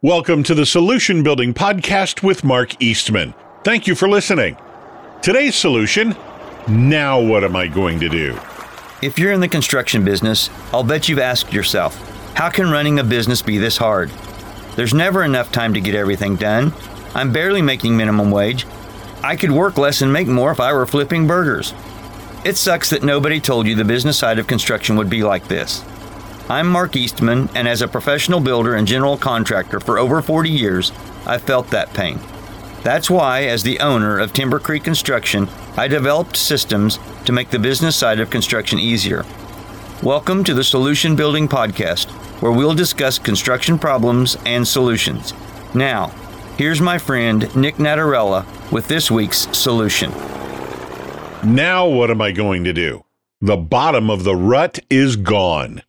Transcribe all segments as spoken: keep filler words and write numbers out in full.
Welcome to the Solution Building Podcast with Mark Eastman. Thank you for listening. Today's solution, now what am I going to do? If you're in the construction business, I'll bet you've asked yourself, how can running a business be this hard? There's never enough time to get everything done. I'm barely making minimum wage. I could work less and make more if I were flipping burgers. It sucks that nobody told you the business side of construction would be like this. I'm Mark Eastman, and as a professional builder and general contractor for over forty years, I've felt that pain. That's why, as the owner of Timber Creek Construction, I developed systems to make the business side of construction easier. Welcome to the Solution Building Podcast, where we'll discuss construction problems and solutions. Now, here's my friend Nick Natarella with this week's solution. Now what am I going to do? The bottom of the rut is gone.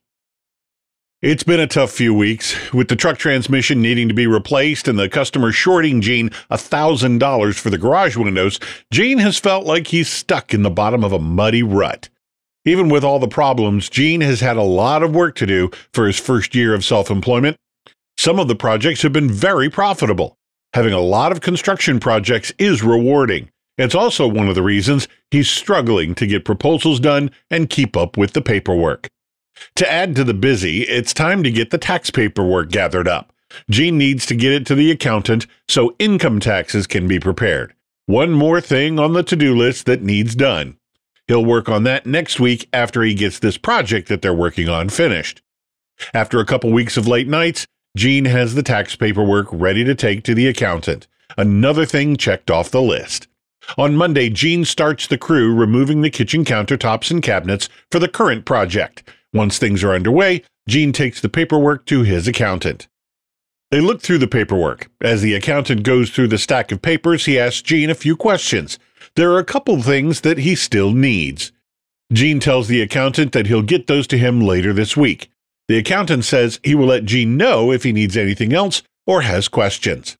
It's been a tough few weeks, with the truck transmission needing to be replaced and the customer shorting Gene one thousand dollars for the garage windows. Gene has felt like he's stuck in the bottom of a muddy rut. Even with all the problems, Gene has had a lot of work to do for his first year of self-employment. Some of the projects have been very profitable. Having a lot of construction projects is rewarding. It's also one of the reasons he's struggling to get proposals done and keep up with the paperwork. To add to the busy, it's time to get the tax paperwork gathered up. Gene needs to get it to the accountant so income taxes can be prepared. One more thing on the to-do list that needs done. He'll work on that next week after he gets this project that they're working on finished. After a couple weeks of late nights, Gene has the tax paperwork ready to take to the accountant. Another thing checked off the list. On Monday, Gene starts the crew removing the kitchen countertops and cabinets for the current project. Once things are underway, Gene takes the paperwork to his accountant. They look through the paperwork. As the accountant goes through the stack of papers, he asks Gene a few questions. There are a couple things that he still needs. Gene tells the accountant that he'll get those to him later this week. The accountant says he will let Gene know if he needs anything else or has questions.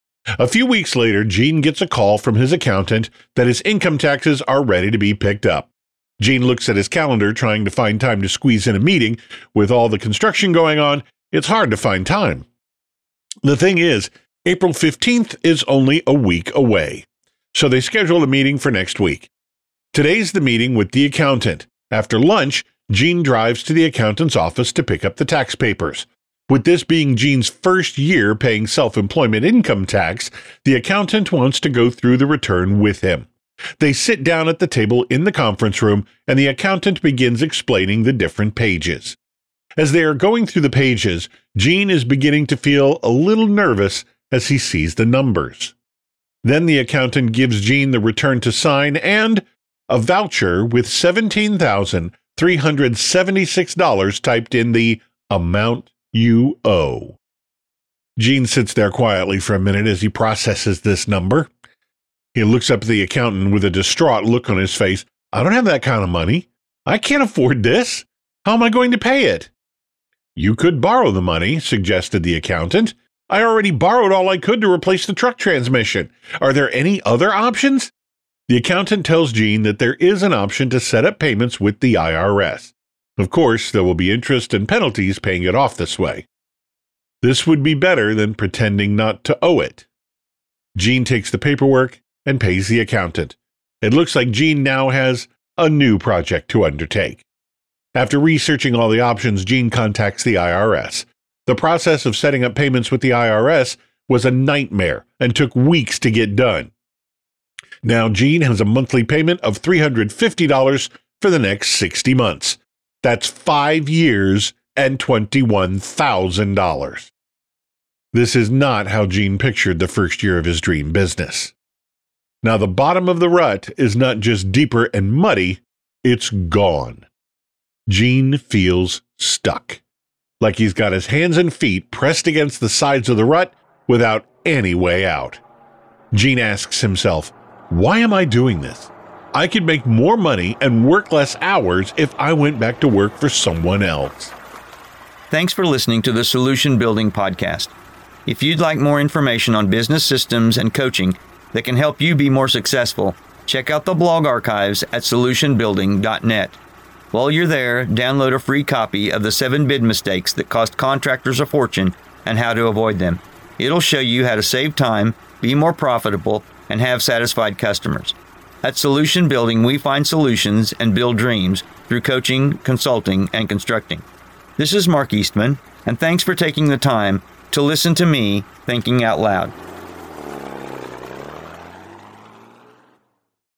A few weeks later, Gene gets a call from his accountant that his income taxes are ready to be picked up. Gene looks at his calendar, trying to find time to squeeze in a meeting. With all the construction going on, it's hard to find time. The thing is, April fifteenth is only a week away, so they scheduled a meeting for next week. Today's the meeting with the accountant. After lunch, Gene drives to the accountant's office to pick up the tax papers. With this being Gene's first year paying self-employment income tax, the accountant wants to go through the return with him. They sit down at the table in the conference room, and the accountant begins explaining the different pages. As they are going through the pages, Gene is beginning to feel a little nervous as he sees the numbers. Then the accountant gives Gene the return to sign and a voucher with seventeen thousand three hundred seventy-six dollars typed in the amount you owe. Gene sits there quietly for a minute as he processes this number. He looks up at the accountant with a distraught look on his face. I don't have that kind of money. I can't afford this. How am I going to pay it? You could borrow the money, suggested the accountant. I already borrowed all I could to replace the truck transmission. Are there any other options? The accountant tells Gene that there is an option to set up payments with the I R S. Of course, there will be interest and penalties paying it off this way. This would be better than pretending not to owe it. Gene takes the paperwork and pays the accountant. It looks like Gene now has a new project to undertake. After researching all the options, Gene contacts the I R S. The process of setting up payments with the I R S was a nightmare and took weeks to get done. Now Gene has a monthly payment of three hundred fifty dollars for the next sixty months. That's five years and twenty-one thousand dollars. This is not how Gene pictured the first year of his dream business. Now, the bottom of the rut is not just deeper and muddy, it's gone. Gene feels stuck, like he's got his hands and feet pressed against the sides of the rut without any way out. Gene asks himself, why am I doing this? I could make more money and work less hours if I went back to work for someone else. Thanks for listening to the Solution Building Podcast. If you'd like more information on business systems and coaching that can help you be more successful, check out the blog archives at solution building dot net. While you're there, download a free copy of the seven bid mistakes that cost contractors a fortune and how to avoid them. It'll show you how to save time, be more profitable, and have satisfied customers. At Solution Building, we find solutions and build dreams through coaching, consulting, and constructing. This is Mark Eastman, and thanks for taking the time to listen to me thinking out loud.